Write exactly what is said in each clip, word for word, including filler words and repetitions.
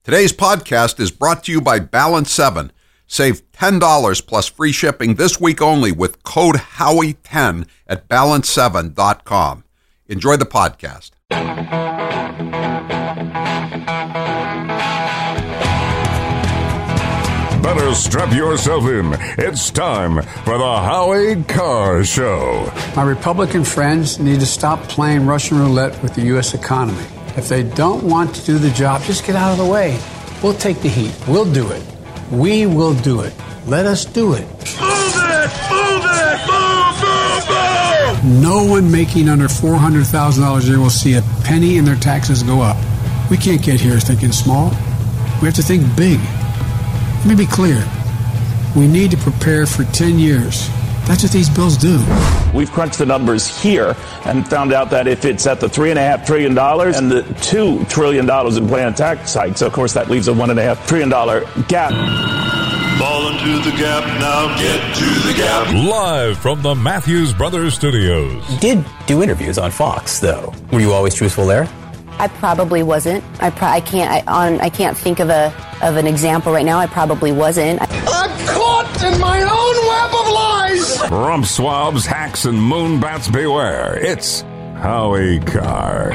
Today's podcast is brought to you by Balance seven. Save ten dollars plus free shipping this week only with code Howie ten at balance seven dot com. Enjoy the podcast. Better strap yourself in. It's time for the Howie Carr Show. My Republican friends need to stop playing Russian roulette with the U S economy. If they don't want to do the job, just get out of the way. We'll take the heat. We'll do it. We will do it. Let us do it. Move it! Move it! Move, move, move! No one making under four hundred thousand dollars a year will see a penny in their taxes go up. We can't get here thinking small. We have to think big. Let me be clear. We need to prepare for ten years. That's what these bills do. We've crunched the numbers here and found out that if it's at the three and a half trillion dollars and the two trillion dollars in planned tax hikes, of course that leaves a one and a half trillion dollar gap. Fall into the gap now. Get to the gap. Live from the Matthews Brothers Studios. You did do interviews on Fox, though. Were you always truthful there? I probably wasn't. I pro- I can't. I on. I can't think of a of an example right now. I probably wasn't. I- I'm caught in my own web of lies. Rump swabs, hacks, and moonbats beware. It's Howie Carr.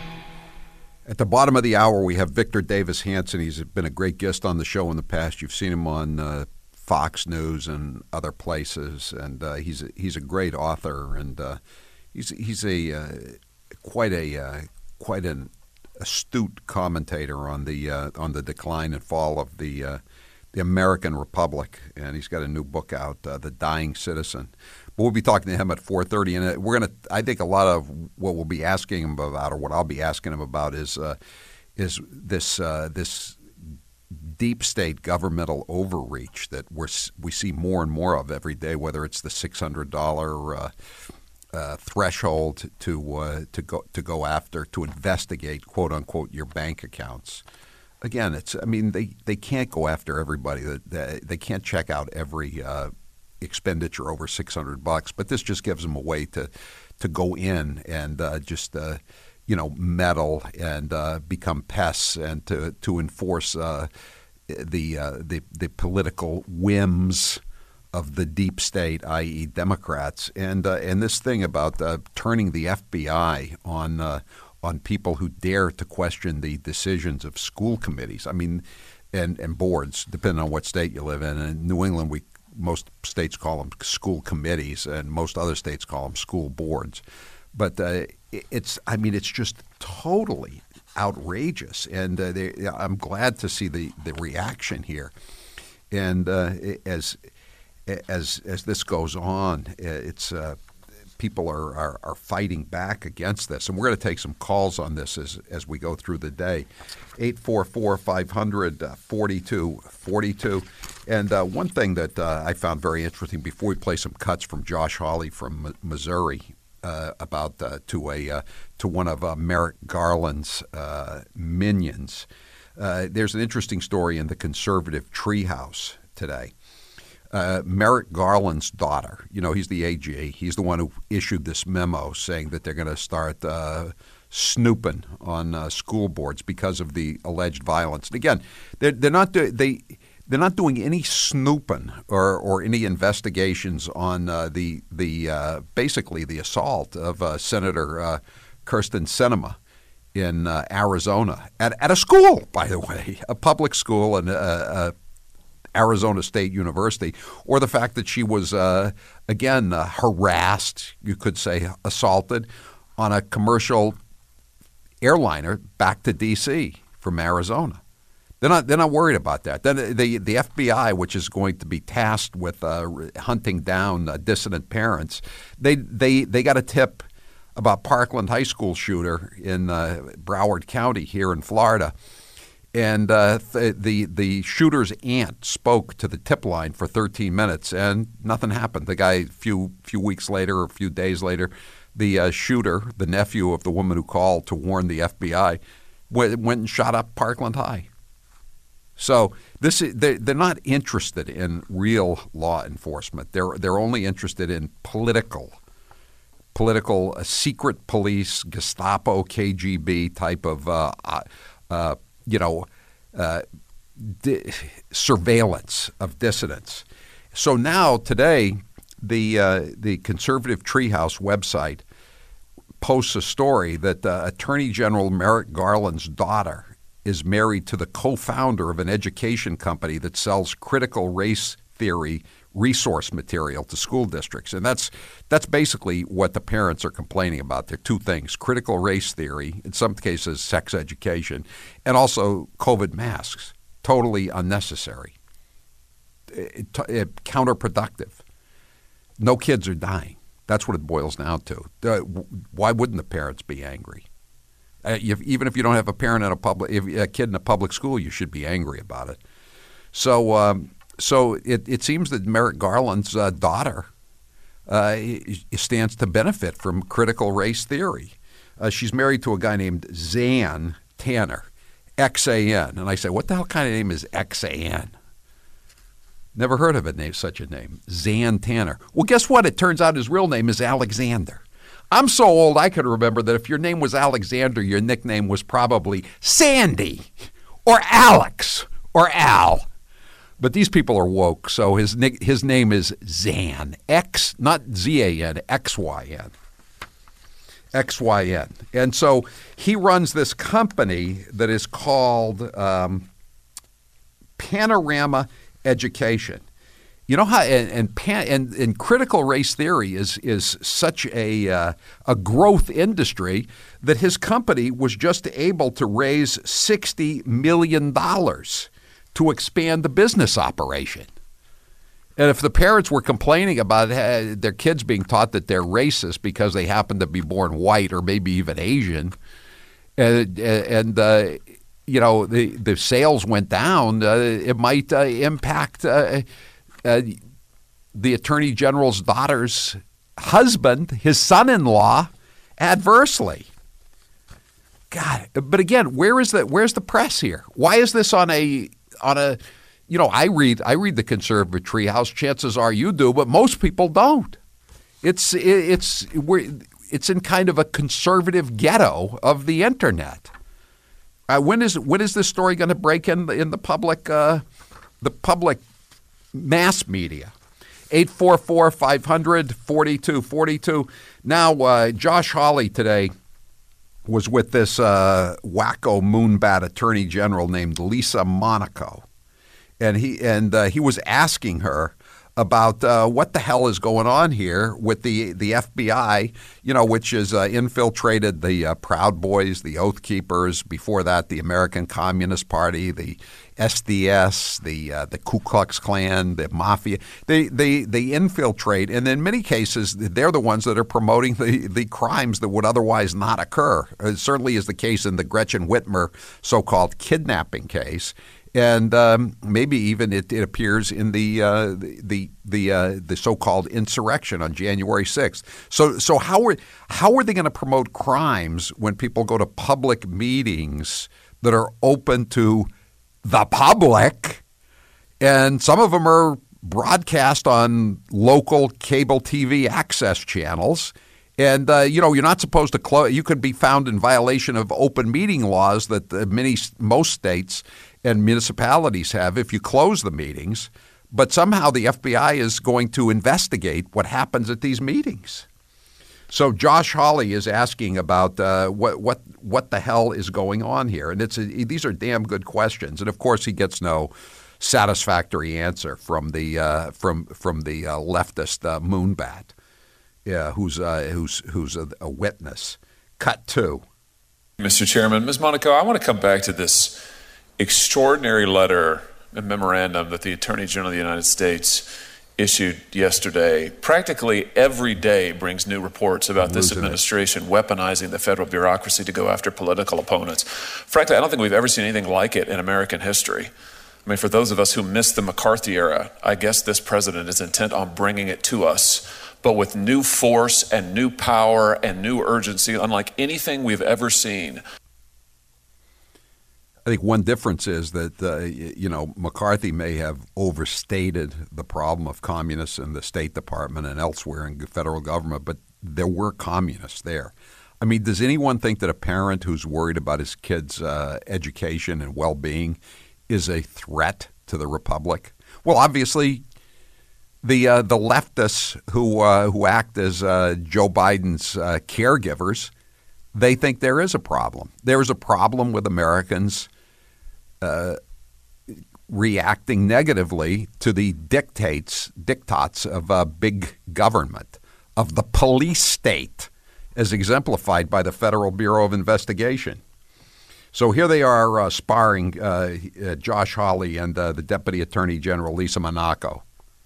At the bottom of the hour, we have Victor Davis Hanson. He's been a great guest on the show in the past. You've seen him on uh, Fox News and other places, and uh, he's a, he's a great author, and uh, he's he's a uh, quite a uh, quite an astute commentator on the uh, on the decline and fall of the uh, the American Republic, and he's got a new book out, uh, The Dying Citizen. But we'll be talking to him at four thirty, and we're going to. I think a lot of what we'll be asking him about, or what I'll be asking him about, is uh, is this uh, this deep state governmental overreach that we're we see more and more of every day. Whether it's the six hundred dollar uh, uh, threshold to uh, to go to go after to investigate, quote unquote, your bank accounts. Again, it's. I mean, they, they can't go after everybody. They, they can't check out every uh, expenditure over six hundred bucks. But this just gives them a way to to go in and uh, just uh, you know meddle and uh, become pests and to to enforce uh, the uh, the the political whims of the deep state, that is, Democrats. And uh, and this thing about uh, turning the F B I on. Uh, on people who dare to question the decisions of school committees. I mean, and, and boards, depending on what state you live in. In New England, we most states call them school committees, and most other states call them school boards. But uh, it's, I mean, it's just totally outrageous, and uh, they, I'm glad to see the, the reaction here. And uh, as as as this goes on, it's. Uh, People are, are, are fighting back against this, and we're going to take some calls on this as as we go through the day. eight four four, five hundred, forty-two forty-two. And uh, one thing that uh, I found very interesting before we play some cuts from Josh Hawley from M- Missouri uh, about uh, to a uh, to one of uh, Merrick Garland's uh, minions. Uh, there's an interesting story in the conservative treehouse today. Uh, Merrick Garland's daughter, you know, he's the A G. He's the one who issued this memo saying that they're going to start uh, snooping on uh, school boards because of the alleged violence. And again, they're, they're not do- they they're not doing any snooping or, or any investigations on uh, the the uh, basically the assault of uh, Senator uh, Kyrsten Sinema in uh, Arizona at at a school, by the way, a public school and a. a Arizona State University, or the fact that she was, uh, again, uh, harassed, you could say assaulted, on a commercial airliner back to D C from Arizona. They're not. They're not worried about that. Then the the F B I, which is going to be tasked with uh, hunting down uh, dissident parents, they they they got a tip about Parkland High School shooter in uh, Broward County here in Florida. And uh, th- the the shooter's aunt spoke to the tip line for thirteen minutes, and nothing happened. The guy, a few few weeks later, or a few days later, the uh, shooter, the nephew of the woman who called to warn the F B I, went, went and shot up Parkland High. So this is, they're, they're not interested in real law enforcement. They're they're only interested in political, political uh, secret police, Gestapo, K G B type of uh, uh, you know, uh, di- surveillance of dissidents. So now today, the uh, the Conservative Treehouse website posts a story that uh, Attorney General Merrick Garland's daughter is married to the co-founder of an education company that sells critical race theory resource material to school districts. And that's that's basically what the parents are complaining about. There are two things: critical race theory, in some cases sex education, and also COVID masks. Totally unnecessary, it, it, counterproductive. No kids are dying. That's what it boils down to. Uh, why wouldn't the parents be angry? Uh, if, even if you don't have a parent in a public, if a kid in a public school, you should be angry about it. So, um, so it, it seems that Merrick Garland's uh, daughter uh, stands to benefit from critical race theory. Uh, she's married to a guy named Zan Tanner, X A N, and I say, what the hell kind of name is X A N? Never heard of a name, such a name, Zan Tanner. Well, guess what? It turns out his real name is Alexander. I'm so old I could remember that if your name was Alexander, your nickname was probably Sandy or Alex or Al. But these people are woke, so his nick, his name is Zan, X, not Z A N, X Y N. X Y N. And so he runs this company that is called um, Panorama Education. You know how and and, pan, and and critical race theory is is such a uh, a growth industry that his company was just able to raise sixty million dollars to expand the business operation. And if the parents were complaining about uh, their kids being taught that they're racist because they happen to be born white or maybe even Asian, and, and uh, you know, the, the sales went down, uh, it might uh, impact uh, uh, the Attorney General's daughter's husband, his son-in-law, adversely. God, but again, where is the where's the press here? Why is this on a on a You know, I read I read the Conservative Treehouse. Chances are you do, but most people don't. It's it's we're, it's in kind of a conservative ghetto of the internet. Uh, when is when is this story going to break in in the public uh, the public mass media? eight four four, five hundred, forty-two forty-two. Now, uh, Josh Hawley today was with this uh, wacko moonbat attorney general named Lisa Monaco. And he and uh, he was asking her about uh, what the hell is going on here with the, the F B I, you know, which has uh, infiltrated the uh, Proud Boys, the Oath Keepers, before that the American Communist Party, the S D S, the uh, the Ku Klux Klan, the Mafia. They, they they infiltrate, and in many cases, they're the ones that are promoting the, the crimes that would otherwise not occur. It certainly is the case in the Gretchen Whitmer so-called kidnapping case. And um, maybe even it, it appears in the uh, the the the, uh, the so-called insurrection on January sixth. So so how are how are they going to promote crimes when people go to public meetings that are open to the public, and some of them are broadcast on local cable T V access channels? And, uh, you know, you're not supposed to close. You could be found in violation of open meeting laws that uh, many, most states and municipalities have if you close the meetings. But somehow the F B I is going to investigate what happens at these meetings. So Josh Hawley is asking about uh, what what what the hell is going on here, and it's a, these are damn good questions. And of course, he gets no satisfactory answer from the uh, from from the uh, leftist uh, moonbat. Yeah, who's uh, who's who's a, a witness. Cut two. Mister Chairman, Miz Monaco, I want to come back to this extraordinary letter and memorandum that the Attorney General of the United States issued yesterday. Practically every day brings new reports about this administration it. weaponizing the federal bureaucracy to go after political opponents. Frankly, I don't think we've ever seen anything like it in American history. I mean, for those of us who missed the McCarthy era, I guess this president is intent on bringing it to us, but with new force and new power and new urgency, unlike anything we've ever seen. I think one difference is that, uh, you know, McCarthy may have overstated the problem of communists in the State Department and elsewhere in the federal government, but there were communists there. I mean, does anyone think that a parent who's worried about his kid's uh, education and well-being is a threat to the republic? Well, obviously, the uh, the leftists who uh, who act as uh, Joe Biden's uh, caregivers, they think there is a problem. There is a problem with Americans uh, reacting negatively to the dictates diktats of uh, big government, of the police state, as exemplified by the Federal Bureau of Investigation. So here they are uh, sparring uh, uh, Josh Hawley and uh, the Deputy Attorney General, Lisa Monaco.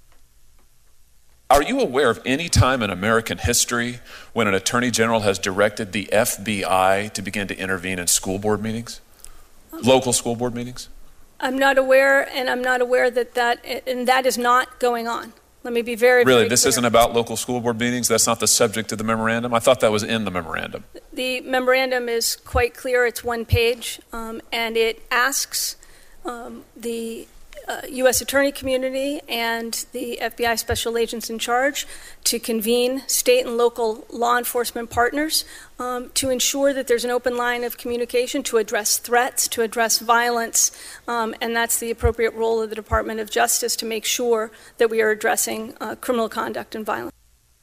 Are you aware of any time in American history when an attorney general has directed the F B I to begin to intervene in school board meetings, local school board meetings? I'm not aware, and I'm not aware that that, and that is not going on. Let me be very, Really, very this clear. isn't about local school board meetings? That's not the subject of the memorandum? I thought that was in the memorandum. The memorandum is quite clear. It's one page, um, and it asks um, the uh, U S attorney community and the F B I special agents in charge to convene state and local law enforcement partners um, to ensure that there's an open line of communication to address threats, to address violence, um, and that's the appropriate role of the Department of Justice to make sure that we are addressing uh, criminal conduct and violence.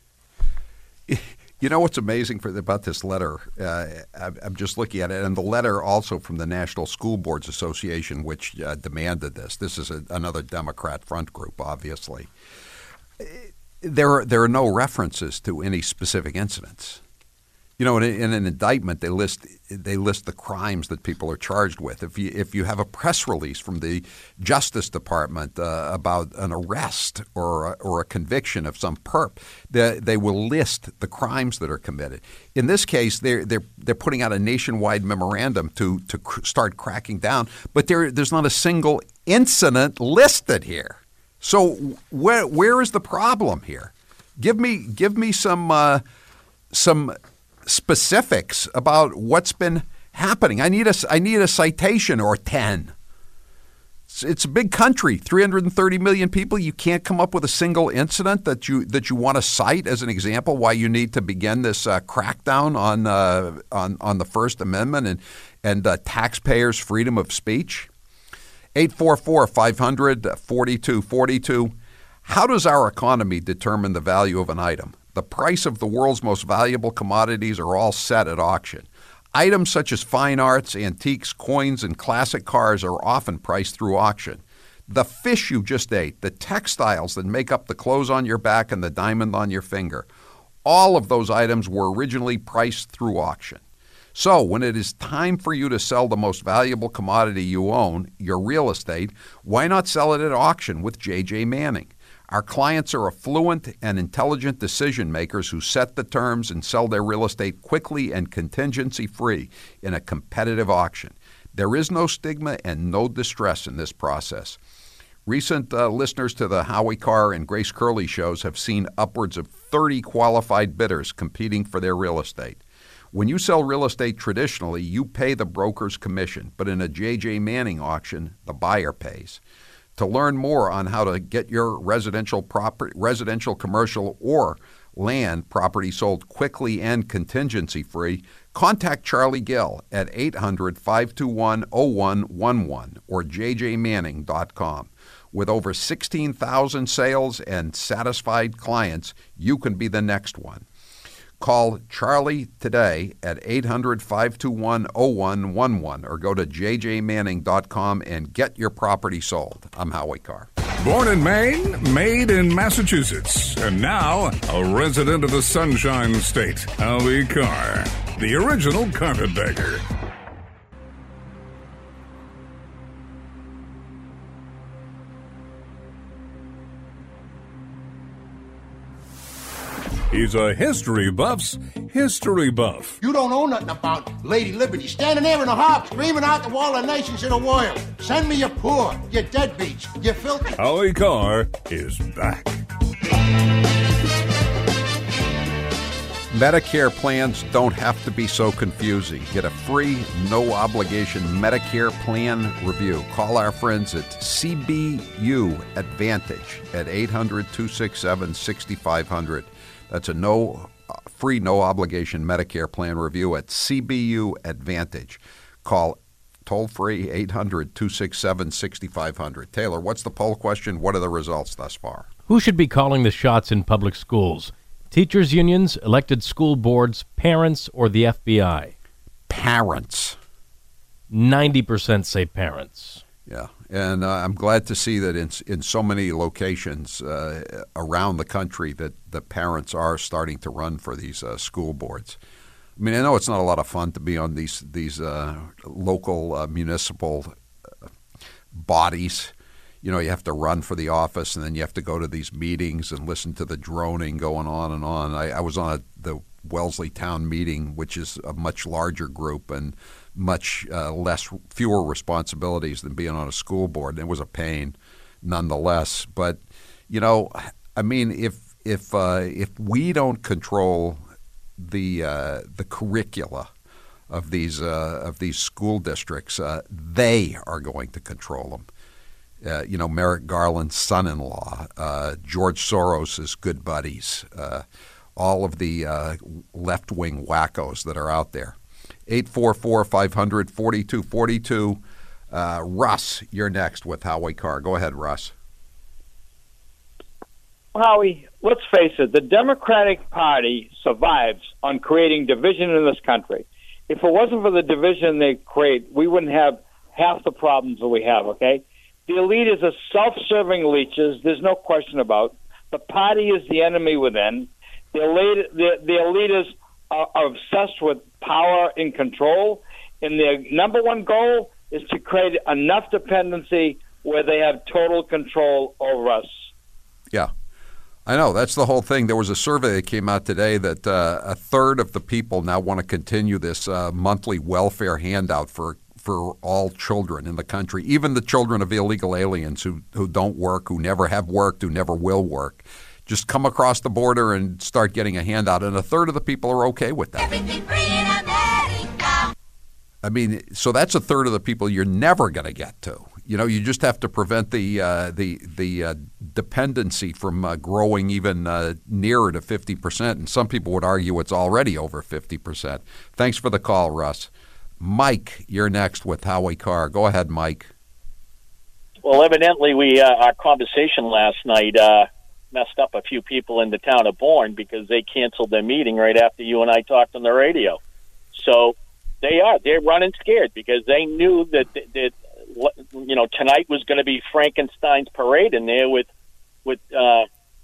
You know what's amazing for, about this letter? Uh, I'm just looking at it, and the letter also from the National School Boards Association, which uh, demanded this. This is a, another Democrat front group, obviously. There are, there are no references to any specific incidents. You know, in, in an indictment, they list they list the crimes that people are charged with. If you if you have a press release from the Justice Department uh, about an arrest or a, or a conviction of some perp, they, they will list the crimes that are committed. In this case, they're they're they're putting out a nationwide memorandum to to cr- start cracking down, but there there's not a single incident listed here. So where where is the problem here? Give me give me some uh, some. specifics about what's been happening. I need a, I need a citation or ten. It's, it's a big country, three hundred thirty million people. You can't come up with a single incident that you that you want to cite as an example why you need to begin this uh, crackdown on uh, on on the First Amendment and and uh, taxpayers' freedom of speech. eight four four, five hundred, forty-two forty-two. How does our economy determine the value of an item? The price of the world's most valuable commodities are all set at auction. Items such as fine arts, antiques, coins, and classic cars are often priced through auction. The fish you just ate, the textiles that make up the clothes on your back and the diamond on your finger, all of those items were originally priced through auction. So when it is time for you to sell the most valuable commodity you own, your real estate, why not sell it at auction with J J Manning? Our clients are affluent and intelligent decision makers who set the terms and sell their real estate quickly and contingency-free in a competitive auction. There is no stigma and no distress in this process. Recent uh, listeners to the Howie Carr and Grace Curley shows have seen upwards of thirty qualified bidders competing for their real estate. When you sell real estate traditionally, you pay the broker's commission, but in a J J Manning auction, the buyer pays. To learn more on how to get your residential property, residential, commercial, or land property sold quickly and contingency-free, contact Charlie Gill at eight hundred, five two one, oh one one one or j j manning dot com. With over sixteen thousand sales and satisfied clients, you can be the next one. Call Charlie today at eight hundred, five two one, oh one one one or go to j j manning dot com and get your property sold. I'm Howie Carr. Born in Maine, made in Massachusetts, and now a resident of the Sunshine State, Howie Carr, the original carpetbagger. He's a history buff's history buff. You don't know nothing about Lady Liberty standing there in a harp screaming out the wall of nations in a warrior. Send me your poor, your deadbeats, your filthy. Howie Carr is back. Medicare plans don't have to be so confusing. Get a free, no-obligation Medicare plan review. Call our friends at C B U Advantage at eight hundred, two six seven, six five zero zero. That's a no free no-obligation Medicare plan review at C B U Advantage. Call toll-free eight hundred, two six seven, six five zero zero. Taylor, what's the poll question? What are the results thus far? Who should be calling the shots in public schools? Teachers' unions, elected school boards, parents, or the F B I? Parents. ninety percent say parents. Yeah, and uh, I'm glad to see that in in so many locations uh, around the country that the parents are starting to run for these uh, school boards. I mean, I know it's not a lot of fun to be on these these uh, local uh, municipal uh, bodies. You know, you have to run for the office, and then you have to go to these meetings and listen to the droning going on and on. I, I was on a, the Wellesley Town meeting, which is a much larger group and much uh, less, fewer responsibilities than being on a school board. It was a pain, nonetheless. But you know, I mean, if if uh, if we don't control the uh, the curricula of these uh, of these school districts, uh, they are going to control them. Uh, you know, Merrick Garland's son-in-law, uh, George Soros' good buddies, uh, all of the uh, left-wing wackos that are out there. eight four four, five hundred, forty-two forty-two. Uh, Russ, you're next with Howie Carr. Go ahead, Russ. Howie, let's face it, the Democratic Party survives on creating division in this country. If it wasn't for the division they create, we wouldn't have half the problems that we have, okay? The elite are self-serving leeches. There's no question about. The party is the enemy within. The elite, the, the elites are, are obsessed with power and control, and their number one goal is to create enough dependency where they have total control over us. Yeah, I know. That's the whole thing. There was a survey that came out today that uh, a third of the people now want to continue this uh, monthly welfare handout for for all children in the country, even the children of illegal aliens who, who don't work, who never have worked, who never will work. Just come across the border and start getting a handout, and a third of the people are okay with that. Everything free in America. I mean, so that's a third of the people you're never going to get to. You know, you just have to prevent the uh, the the uh, dependency from uh, growing even uh, nearer to fifty percent, and some people would argue it's already over fifty percent. Thanks for the call, Russ. Mike, you're next with Howie Carr. Go ahead, Mike. Well, evidently, we uh, our conversation last night uh, messed up a few people in the town of Bourne because they canceled their meeting right after you and I talked on the radio. So they are they're running scared because they knew that that you know tonight was going to be Frankenstein's parade in there with with. Uh,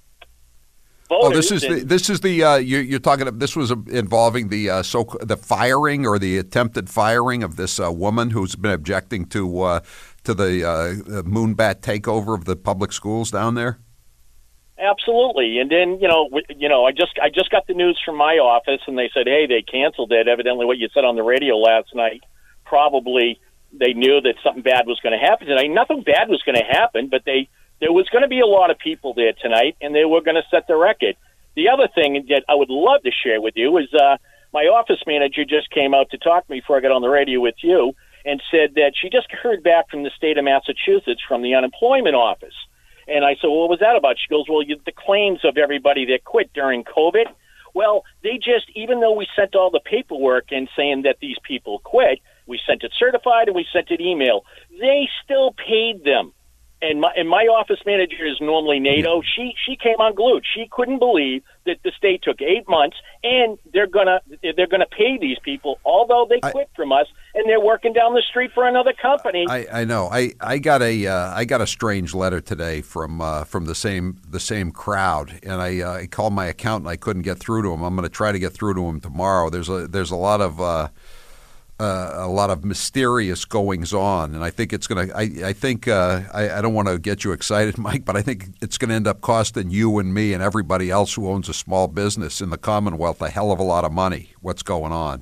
Oh, this is the, this is the uh, you, you're talking. This was involving the uh, so the firing or the attempted firing of this uh, woman who's been objecting to uh, to the uh, Moonbat takeover of the public schools down there. Absolutely, and then you know you know I just I just got the news from my office, and they said, hey, they canceled it. Evidently, what you said on the radio last night, probably they knew that something bad was going to happen tonight. Nothing bad was going to happen, but they. There was going to be a lot of people there tonight, and they were going to set the record. The other thing that I would love to share with you is uh, my office manager just came out to talk to me before I got on the radio with you and said that she just heard back from the state of Massachusetts from the unemployment office. And I said, well, what was that about? She goes, well, you, the claims of everybody that quit during COVID. Well, they just, even though we sent all the paperwork in saying that these people quit, we sent it certified and we sent it email, they still paid them. And my, and my office manager is normally NATO. She she came unglued. She couldn't believe that the state took eight months and they're gonna they're gonna pay these people, although they quit I, from us and they're working down the street for another company. I, I know. I, I got a uh, I got a strange letter today from uh, from the same the same crowd, and I, uh, I called my accountant. I couldn't get through to him. I'm going to try to get through to him tomorrow. There's a there's a lot of. Uh, Uh, a lot of mysterious goings on, and I think it's going to. I, I think uh, I, I don't want to get you excited, Mike, but I think it's going to end up costing you and me and everybody else who owns a small business in the Commonwealth a hell of a lot of money. What's going on?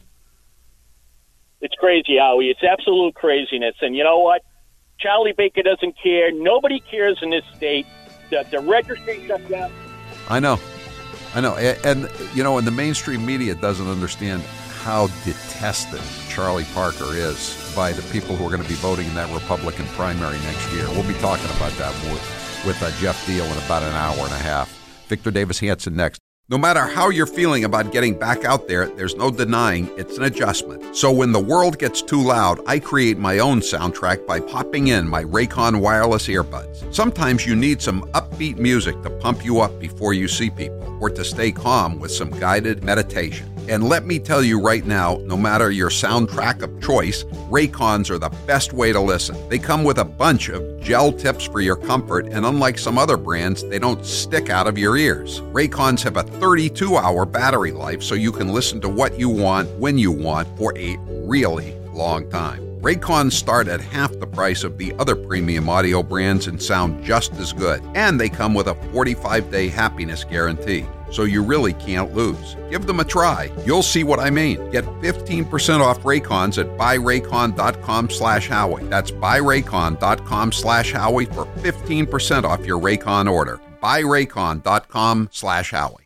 It's crazy, Howie. It's absolute craziness, and you know what? Charlie Baker doesn't care. Nobody cares in this state. The, the registry shut down. I know, I know, and, and you know, and the mainstream media doesn't understand how detested Charlie Parker is by the people who are going to be voting in that Republican primary next year. We'll be talking about that with, with uh, Jeff Deal in about an hour and a half. Victor Davis Hanson next. No matter how you're feeling about getting back out there, there's no denying it's an adjustment. So when the world gets too loud, I create my own soundtrack by popping in my Raycon wireless earbuds. Sometimes you need some upbeat music to pump you up before you see people, or to stay calm with some guided meditation. And let me tell you right now, no matter your soundtrack of choice, Raycons are the best way to listen. They come with a bunch of gel tips for your comfort, and unlike some other brands, they don't stick out of your ears. Raycons have a thirty-two hour battery life, so you can listen to what you want, when you want, for a really long time. Raycons start at half the price of the other premium audio brands and sound just as good. And they come with a forty-five day happiness guarantee, so you really can't lose. Give them a try. You'll see what I mean. Get fifteen percent off Raycons at buyraycon.com slash Howie. That's buyraycon.com slash Howie for fifteen percent off your Raycon order. buyraycon.com slash Howie.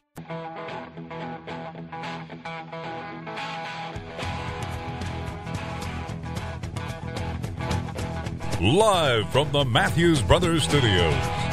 Live from the Matthews Brothers Studios.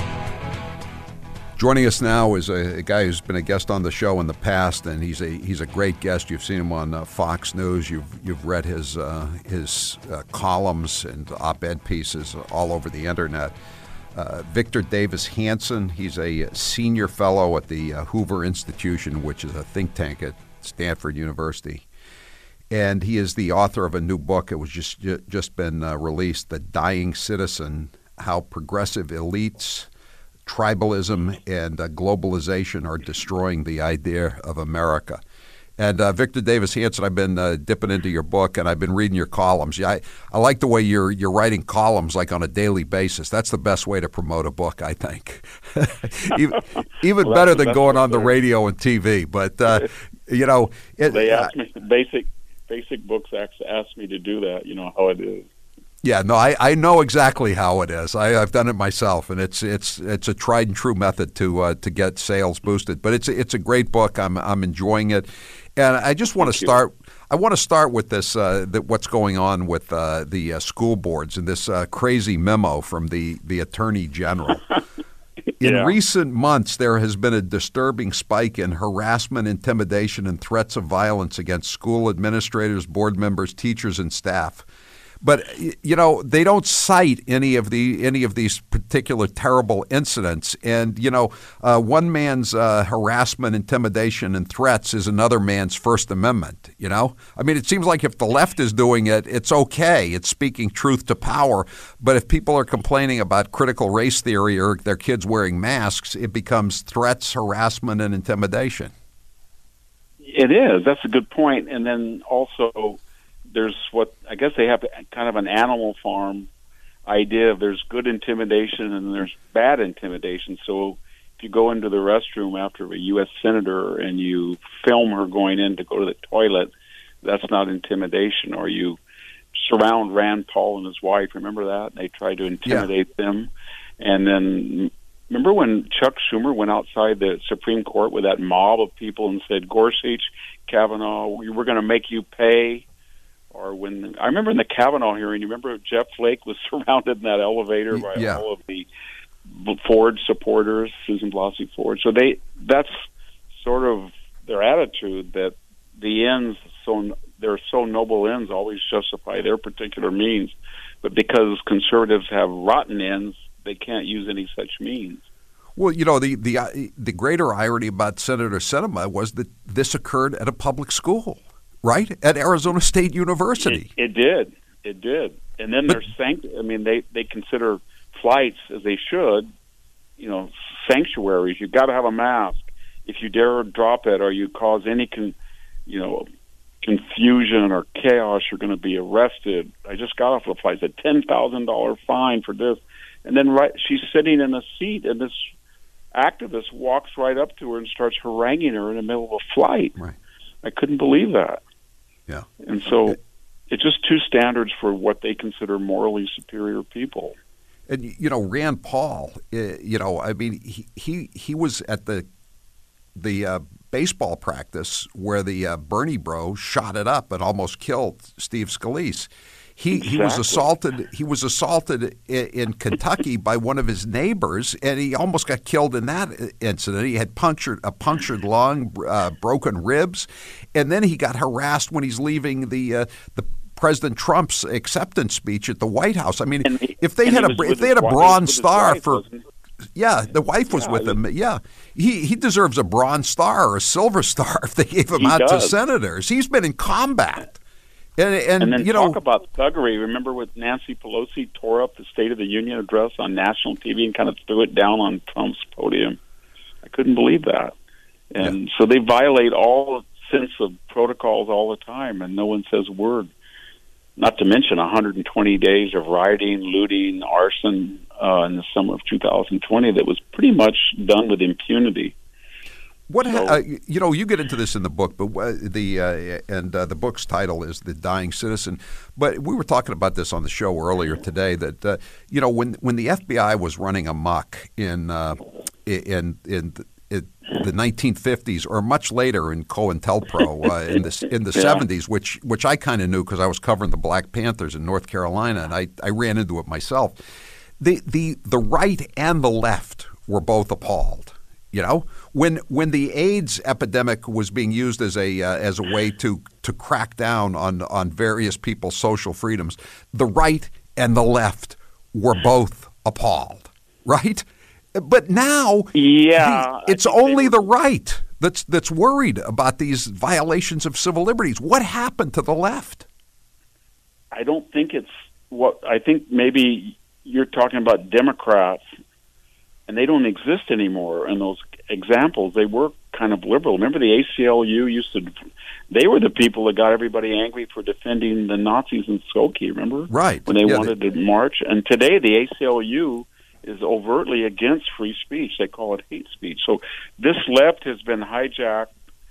Joining us now is a, a guy who's been a guest on the show in the past, and he's a he's a great guest. You've seen him on uh, Fox News. You've you've read his uh, his uh, columns and op-ed pieces all over the internet. Uh, Victor Davis Hanson. He's a senior fellow at the uh, Hoover Institution, which is a think tank at Stanford University. And he is the author of a new book. It was just just been uh, released, The Dying Citizen, How Progressive Elites, Tribalism, and uh, Globalization Are Destroying the Idea of America. And uh, Victor Davis Hanson, I've been uh, dipping into your book, and I've been reading your columns. Yeah, I, I like the way you're you're writing columns like on a daily basis. That's the best way to promote a book, I think. even even well, better than going on there. the radio and T V. But, uh, you know. It, they asked uh, me, basic basic books asked me to do that, you know, how it is. Yeah, no, I, I know exactly how it is. I, I've done it myself, and it's it's it's a tried and true method to uh, to get sales boosted. But it's it's a great book. I'm I'm enjoying it, and I just want to start. I want to start with this. Uh, that what's going on with uh, the uh, school boards and this uh, crazy memo from the the Attorney General. In yeah. recent months, there has been a disturbing spike in harassment, intimidation, and threats of violence against school administrators, board members, teachers, and staff. But, you know, they don't cite any of the any of these particular terrible incidents. And, you know, uh, one man's uh, harassment, intimidation, and threats is another man's First Amendment, you know? I mean, it seems like if the left is doing it, it's okay. It's speaking truth to power. But if people are complaining about critical race theory or their kids wearing masks, it becomes threats, harassment, and intimidation. It is. That's a good point. And then also, there's what I guess they have kind of an animal farm idea of there's good intimidation and there's bad intimidation. So if you go into the restroom after a U S senator and you film her going in to go to the toilet, that's not intimidation. Or you surround Rand Paul and his wife. Remember that? They tried to intimidate yeah. them. And then remember when Chuck Schumer went outside the Supreme Court with that mob of people and said, Gorsuch, Kavanaugh, we're going to make you pay? Or when I remember in the Kavanaugh hearing, you remember Jeff Flake was surrounded in that elevator by yeah. all of the Ford supporters, Susan Blasey Ford. So they that's sort of their attitude, that the ends, so they're so noble ends, always justify their particular means. But because conservatives have rotten ends, they can't use any such means. Well, you know, the the uh, the greater irony about Senator Sinema was that this occurred at a public school. Right? At Arizona State University. It, it did. It did. And then there's sanct- I mean, they, they consider flights, as they should, you know, sanctuaries. You've got to have a mask. If you dare drop it or you cause any, con- you know, confusion or chaos, you're going to be arrested. I just got off the flight. It's a ten thousand dollars fine for this. And then right, she's sitting in a seat, and this activist walks right up to her and starts haranguing her in the middle of a flight. Right. I couldn't believe that. Yeah. And so it's just two standards for what they consider morally superior people. And, you know, Rand Paul, uh, you know, I mean, he he, he was at the the uh, baseball practice where the uh, Bernie bro shot it up and almost killed Steve Scalise. He exactly. he was assaulted. He was assaulted in, in Kentucky by one of his neighbors, and he almost got killed in that incident. He had punctured a punctured lung, uh, broken ribs, and then he got harassed when he's leaving the uh, the. President Trump's acceptance speech at the White House. I mean, he, if they had a if they had a wife, Bronze Star wife, for, yeah, the wife was yeah, with him. Yeah, he he deserves a Bronze Star or a Silver Star if they gave him out does. to senators. He's been in combat, and and, and then you talk know about thuggery. Remember when Nancy Pelosi tore up the State of the Union address on national T V and kind of threw it down on Trump's podium? I couldn't believe that, and yeah. so they violate all sense of protocols all the time, and no one says a word. Not to mention one hundred twenty days of rioting, looting, arson uh, in the summer of two thousand twenty that was pretty much done with impunity. What so, uh, you know, you get into this in the book, but uh, the uh, and uh, the book's title is "The Dying Citizen." But we were talking about this on the show earlier today. That uh, you know, when when the F B I was running amok in uh, in in in the nineteen fifties, or much later in COINTELPRO uh, in the in the yeah. seventies, which which I kind of knew because I was covering the Black Panthers in North Carolina, and I, I ran into it myself. The the the right and the left were both appalled. You know, when when the AIDS epidemic was being used as a uh, as a way to to crack down on on various people's social freedoms, the right and the left were both appalled. Right. But now, yeah, the, it's only the right that's that's worried about these violations of civil liberties. What happened to the left? I don't think it's what I think. Maybe you're talking about Democrats, and they don't exist anymore. In those examples, they were kind of liberal. Remember, the A C L U used to. They were the people that got everybody angry for defending the Nazis in Skokie. Remember, right? When they yeah, wanted they, to march, and today the A C L U is overtly against free speech. They call it hate speech. So this left has been hijacked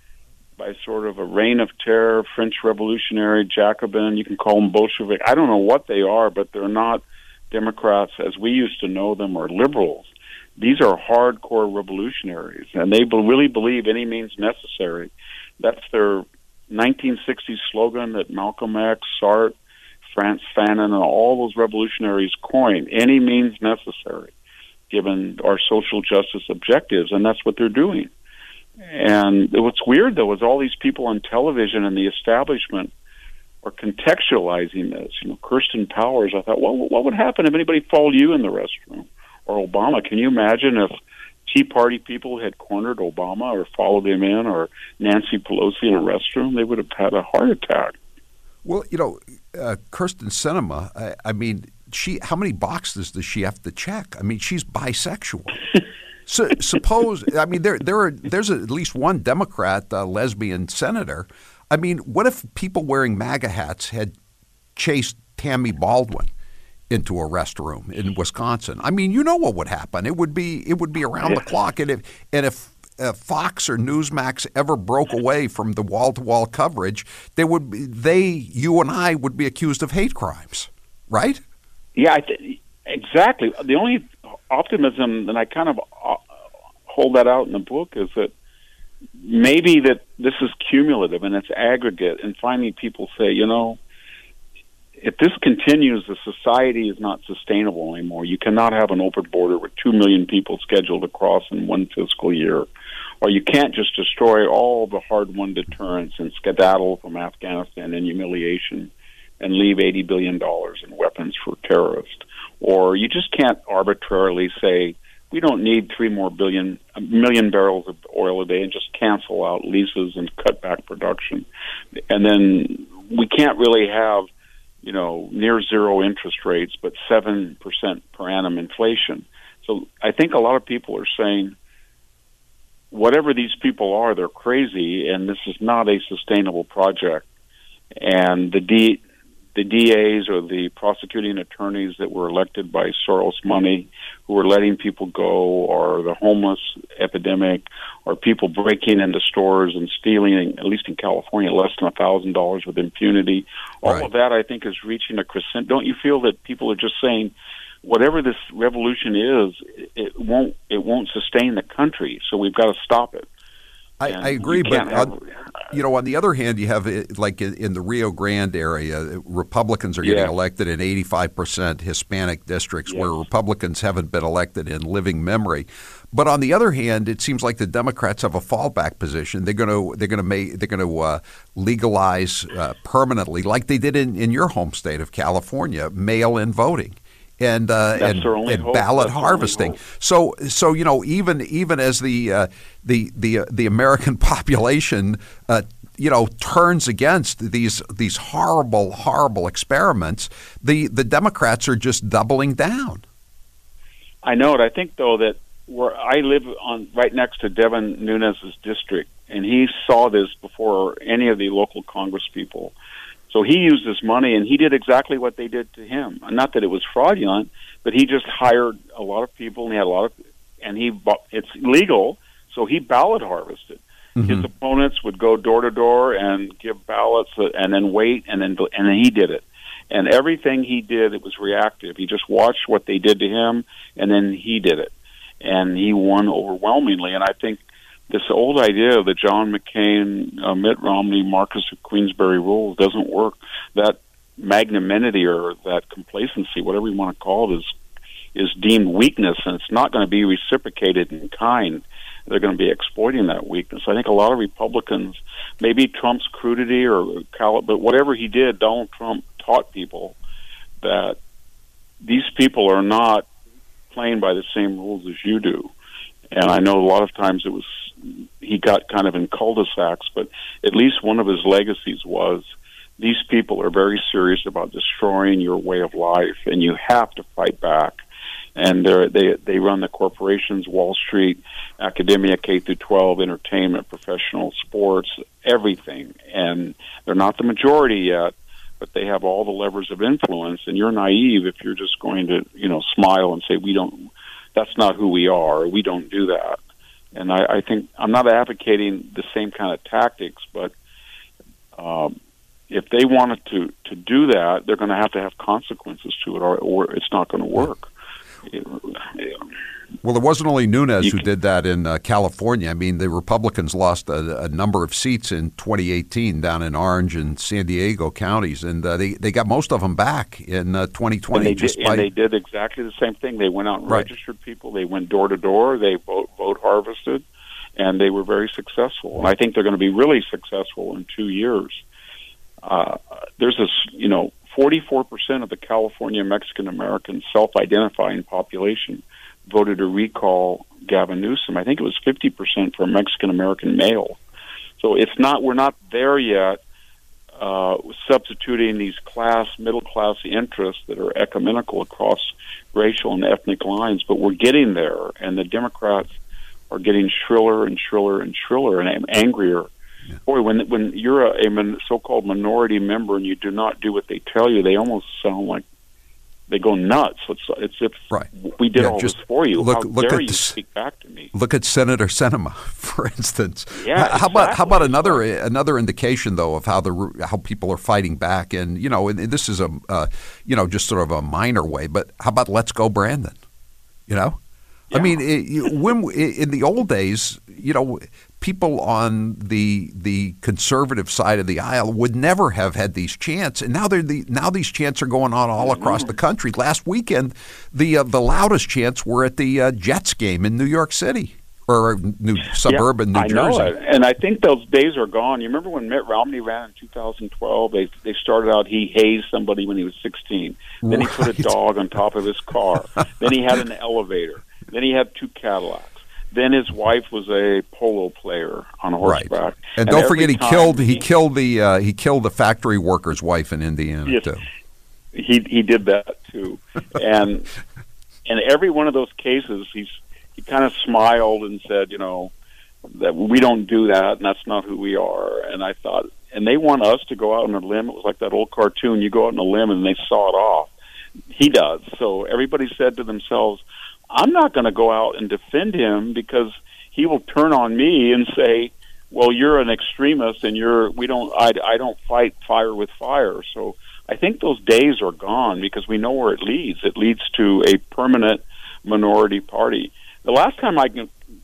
by sort of a reign of terror, French Revolutionary, Jacobin, you can call them Bolshevik. I don't know what they are, but they're not Democrats as we used to know them or liberals. These are hardcore revolutionaries, and they really believe any means necessary. That's their nineteen sixties slogan that Malcolm X, Sartre, Frantz Fanon, and all those revolutionaries coined, any means necessary, given our social justice objectives, and that's what they're doing. And what's weird, though, is all these people on television and the establishment are contextualizing this. You know, Kirsten Powers, I thought, well, what would happen if anybody followed you in the restroom? Or Obama? Can you imagine if Tea Party people had cornered Obama or followed him in, or Nancy Pelosi in a restroom? They would have had a heart attack. Well, you know, uh, Kirsten Sinema, I, I mean, she how many boxes does she have to check? I mean, she's bisexual. So suppose, I mean, there there are there's at least one Democrat uh, lesbian senator. I mean, what if people wearing MAGA hats had chased Tammy Baldwin into a restroom in Wisconsin? I mean, you know what would happen? It would be it would be around yeah. the clock, and if and if Uh, Fox or Newsmax ever broke away from the wall-to-wall coverage, they would be, they, you and I would be accused of hate crimes, right? Yeah, I th- exactly. The only optimism, and I kind of uh, hold that out in the book, is that maybe that this is cumulative and it's aggregate, and finally people say, you know, if this continues, the society is not sustainable anymore. You cannot have an open border with two million people scheduled to cross in one fiscal year. Or you can't just destroy all the hard-won deterrence and skedaddle from Afghanistan in humiliation and leave eighty billion dollars in weapons for terrorists. Or you just can't arbitrarily say, we don't need three more billion, a million barrels of oil a day, and just cancel out leases and cut back production. And then we can't really have, you know, near zero interest rates, but seven percent per annum inflation. So I think a lot of people are saying, whatever these people are, they're crazy, and this is not a sustainable project. And the D, the D As or the prosecuting attorneys that were elected by Soros money, who are letting people go, or the homeless epidemic, or people breaking into stores and stealing, at least in California, less than one thousand dollars with impunity. All right. of that, I think, is reaching a crescendo. Don't you feel that people are just saying, whatever this revolution is, it won't it won't sustain the country, so we've got to stop it. I, I agree, you but can't have, on, you know, on the other hand, you have uh, like in, in the Rio Grande area, Republicans are getting Yeah. elected in eighty-five percent Hispanic districts, Yes. where Republicans haven't been elected in living memory. But on the other hand, it seems like the Democrats have a fallback position. They're going to they're going to make they're going to uh, legalize uh, permanently, like they did in, in your home state of California, mail-in voting. And uh, That's and, their only and hope. ballot That's their only harvesting. hope. So so you know even even as the uh, the the uh, the American population uh, you know turns against these these horrible horrible experiments, the the Democrats are just doubling down. I know it. I think though that where I live on right next to Devin Nunes's district, and he saw this before any of the local Congress people. So he used his money, and he did exactly what they did to him. Not that it was fraudulent, but he just hired a lot of people, and he had a lot of, and he bought, it's legal, so he ballot harvested. Mm-hmm. His opponents would go door to door and give ballots, uh, and then wait, and then and then he did it. And everything he did, it was reactive. He just watched what they did to him, and then he did it, and he won overwhelmingly. And I think this old idea of the John McCain, uh, Mitt Romney, Marcus of Queensberry rule doesn't work. That magnanimity or that complacency, whatever you want to call it, is is deemed weakness, and it's not going to be reciprocated in kind. They're going to be exploiting that weakness. I think a lot of Republicans, maybe Trump's crudity or Cal, but whatever he did, Donald Trump taught people that these people are not playing by the same rules as you do. And I know a lot of times it was he got kind of in cul-de-sacs, but at least one of his legacies was these people are very serious about destroying your way of life, and you have to fight back. And they're, they they run the corporations, Wall Street, academia, K through twelve, entertainment, professional sports, everything. And they're not the majority yet, but they have all the levers of influence. And you're naive if you're just going to, you know, smile and say we don't. That's not who we are. We don't do that. And I, I think I'm not advocating the same kind of tactics, but um, if they wanted to, to do that, they're going to have to have consequences to it, or, or it's not going to work. Well, it wasn't only Nunes You who can- did that in uh, California. I mean, the Republicans lost a, a number of seats in twenty eighteen down in Orange and San Diego counties, and uh, they they got most of them back in uh, twenty twenty. And they, just did, by, and they did exactly the same thing. They went out and Right. registered people. They went door to door. They vote, vote harvested, and they were very successful. And I think they're going to be really successful in two years. Uh, there's this, you know, forty-four percent of the California Mexican American self-identifying population voted to recall Gavin Newsom. I think it was fifty percent for Mexican American male. So it's not, we're not there yet, uh, substituting these class, middle class interests that are ecumenical across racial and ethnic lines, but we're getting there, and the Democrats are getting shriller and shriller and shriller and angrier. Yeah. Boy, when when you're a, a min, so-called minority member and you do not do what they tell you, they almost sound like they go nuts. It's, it's if right. we did Yeah, all just this for you. Look, How look dare at you this, speak back to me? Look at Senator Sinema, for instance. Yeah, how, how about how exactly. about another another indication though of how the how people are fighting back? And you know, and this is a uh, you know just sort of a minor way, but how about Let's Go Brandon? You know, Yeah. I mean, it, you, when in the old days, you know, people on the the conservative side of the aisle would never have had these chants, and now they're the now these chants are going on all across the country. Last weekend, the uh, the loudest chants were at the uh, Jets game in New York City or New suburban yeah, New I Jersey. know it. And I think those days are gone. You remember when Mitt Romney ran in two thousand twelve? They they started out he hazed somebody when he was sixteen. Then he put a Right. dog on top of his car. Then he had an elevator. Then he had two Cadillacs. Then his wife was a polo player on horseback. Right. And, don't every forget he time killed he, killed the uh, he killed the factory worker's wife in Indiana Yes. too. He he did that too, and and every one of those cases, he's he kind of smiled and said, you know, that we don't do that, and that's not who we are. And I thought, and they want us to go out on a limb. It was like that old cartoon: you go out on a limb and they saw it off. He does. So everybody said to themselves, I'm not going to go out and defend him because he will turn on me and say, well, you're an extremist and you're, we don't, I, I don't fight fire with fire. So I think those days are gone because we know where it leads. It leads to a permanent minority party. The last time I can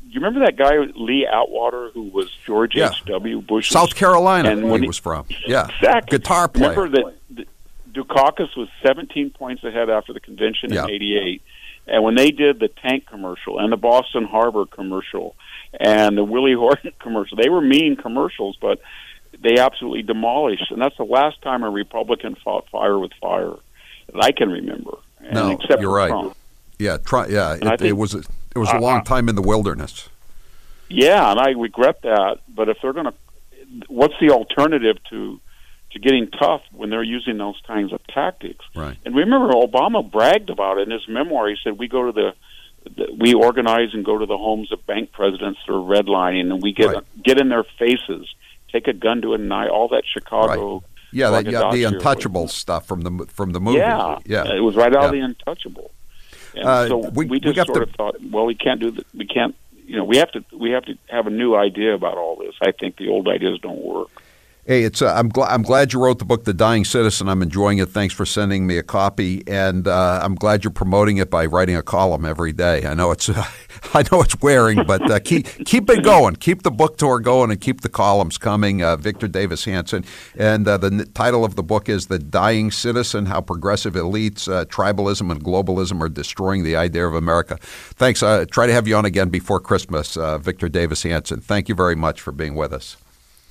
you remember that guy Lee Atwater who was George Yeah. H W. Bush's South Carolina, and where when he was from. Yeah, exactly. guitar player. Remember that Dukakis was seventeen points ahead after the convention Yeah. in eighty-eight, and when they did the tank commercial and the Boston Harbor commercial and the Willie Horton commercial, they were mean commercials, but they absolutely demolished. And that's the last time a Republican fought fire with fire that I can remember. And No, except you're for right. Trump. Yeah, try, yeah. And I It, think- it was a, it was a uh, long time in the wilderness. Yeah, and I regret that. But if they're going to, what's the alternative to to getting tough when they're using those kinds of tactics? Right. And remember, Obama bragged about it in his memoir. He said, "We go to the, the we organize and go to the homes of bank presidents that are redlining, and we get Right. get in their faces, take a gun to a knife, all that Chicago." Yeah, that, yeah, the braggadocio. Untouchable stuff from the from the movie. Yeah, yeah, it was right out of Yeah. the Untouchable. And Uh, so we- we, we just got sort the- of thought, well, we can't do that. We can't, you know, we have to we have to have a new idea about all this. I think the old ideas don't work. Hey, it's uh, I'm glad I'm glad you wrote the book, The Dying Citizen. I'm enjoying it. Thanks for sending me a copy, and uh, I'm glad you're promoting it by writing a column every day. I know it's uh, I know it's wearing, but uh, keep keep it going. Keep the book tour going, and keep the columns coming. Uh, Victor Davis Hanson, and uh, the n- title of the book is The Dying Citizen: How Progressive Elites, uh, Tribalism, and Globalism Are Destroying the Idea of America. Thanks. Uh, try to have you on again before Christmas, uh, Victor Davis Hanson. Thank you very much for being with us.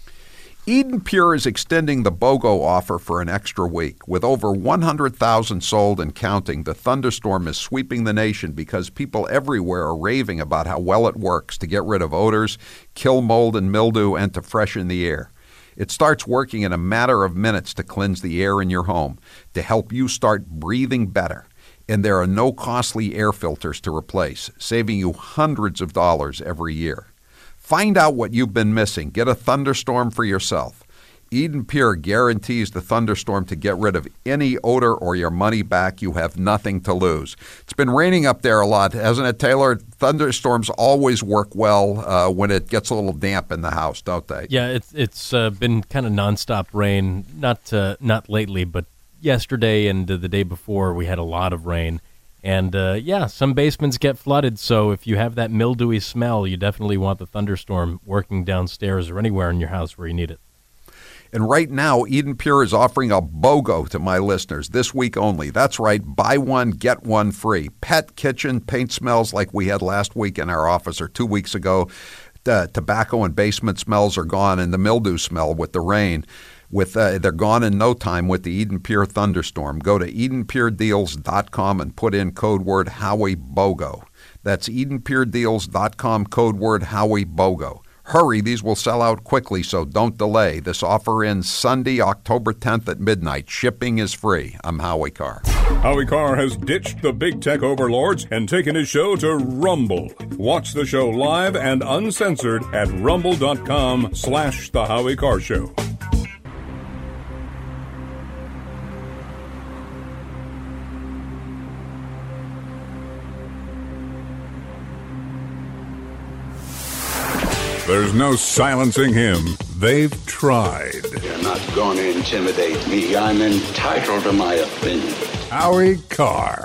Eden Pure is extending the BOGO offer for an extra week. With over one hundred thousand sold and counting, the thunderstorm is sweeping the nation because people everywhere are raving about how well it works to get rid of odors, kill mold and mildew, and to freshen the air. It starts working in a matter of minutes to cleanse the air in your home, to help you start breathing better. And there are no costly air filters to replace, saving you hundreds of dollars every year. Find out what you've been missing. Get a thunderstorm for yourself. Eden Pure guarantees the thunderstorm to get rid of any odor or your money back. You have nothing to lose. It's been raining up there a lot, hasn't it, Taylor? Thunderstorms always work well uh, when it gets a little damp in the house, don't they? Yeah, it's it's uh, been kind of nonstop rain. Not uh, not lately, but yesterday and uh, the day before we had a lot of rain. And, uh, yeah, some basements get flooded, so if you have that mildewy smell, you definitely want the thunderstorm working downstairs or anywhere in your house where you need it. And right now, Eden Pure is offering a BOGO to my listeners this week only. That's right, buy one, get one free. Pet, kitchen, paint smells like we had last week in our office or two weeks ago. Uh, tobacco and basement smells are gone, and the mildew smell with the rain. With uh, they're gone in no time with the Eden Pure thunderstorm. Go to eden pure deals dot com and put in code word Howie BOGO. That's eden pure deals dot com, code word Howie BOGO. Hurry, these will sell out quickly, so don't delay. This offer ends Sunday, October tenth at midnight. Shipping is free. I'm Howie Carr. Howie Carr has ditched the big tech overlords and taken his show to Rumble. Watch the show live and uncensored at rumble dot com slash The Howie Carr Show. There's no silencing him. They've tried. You're not going to intimidate me. I'm entitled to my opinion. Howie Carr.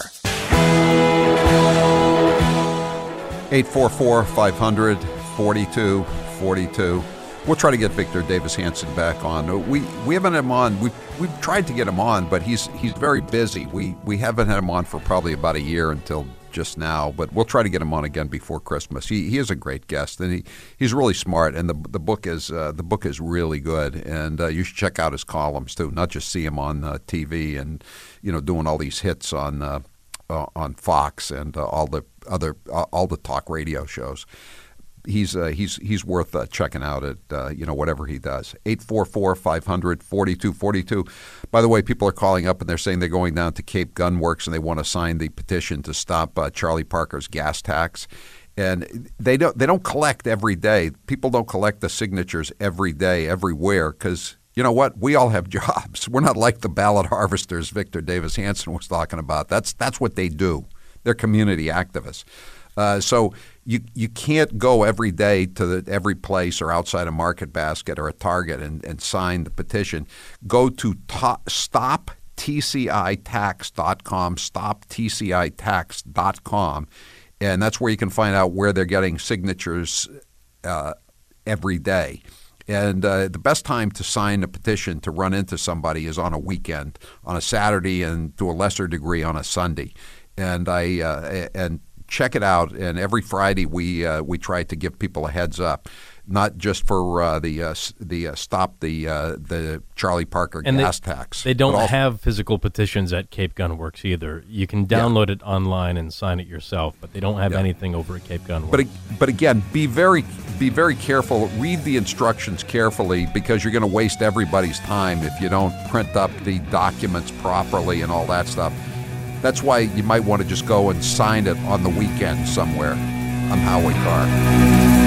eight four four, five hundred, forty-two forty-two. We'll try to get Victor Davis Hanson back on. We we haven't had him on. We've, we've tried to get him on, but he's he's very busy. We we haven't had him on for probably about a year until just now, but we'll try to get him on again before Christmas. He he is a great guest, and he, he's really smart. And the the book is uh, the book is really good, and uh, you should check out his columns too. Not just see him on uh, T V and you know doing all these hits on uh, uh, on Fox and uh, all the other uh, all the talk radio shows. He's uh, he's he's worth uh, checking out at uh, you know whatever he does. eight four four, five hundred, forty-two forty-two. By the way, people are calling up and they're saying they're going down to Cape Gun Works and they want to sign the petition to stop uh, Charlie Parker's gas tax. And they don't they don't collect every day. People don't collect the signatures every day everywhere because you know what? We all have jobs. We're not like the ballot harvesters Victor Davis Hanson was talking about. That's that's what they do. They're community activists. Uh, so you you can't go every day to the, every place or outside a Market Basket or a Target and, and sign the petition. Go to to- stop T C I tax dot com, stop T C I tax dot com, and that's where you can find out where they're getting signatures uh, every day. And uh, the best time to sign a petition to run into somebody is on a weekend, on a Saturday, and to a lesser degree on a Sunday. And I uh, and check it out. And every Friday we uh, we try to give people a heads up, not just for uh, the uh, the uh, stop the uh, the Charlie Parker and gas they, tax. They don't also, have physical petitions at Cape Gun Works either. You can download yeah. it online and sign it yourself, but they don't have yeah. anything over at Cape Gun Works. But but again, be very be very careful. Read the instructions carefully, because you're going to waste everybody's time if you don't print up the documents properly and all that stuff. That's why you might want to just go and sign it on the weekend somewhere on Howie Carr.